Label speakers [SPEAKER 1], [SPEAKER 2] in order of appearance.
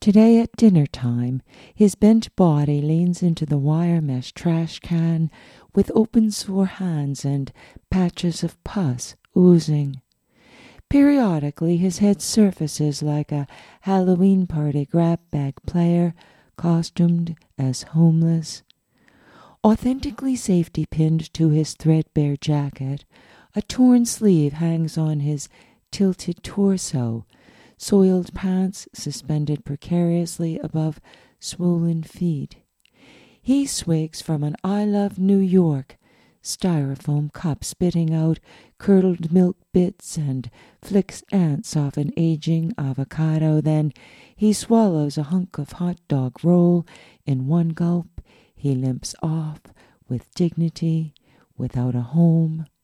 [SPEAKER 1] Today at dinner time, his bent body leans into the wire mesh trash can with open sore hands and patches of pus oozing. Periodically, his head surfaces like a Halloween party grab bag player costumed as homeless. Authentically safety pinned to his threadbare jacket, a torn sleeve hangs on his tilted torso, soiled pants suspended precariously above swollen feet. He swigs from an I Love New York styrofoam cup, spitting out curdled milk bits and flicks ants off an aging avocado. Then he swallows a hunk of hot dog roll in one gulp. He limps off with dignity, without a home,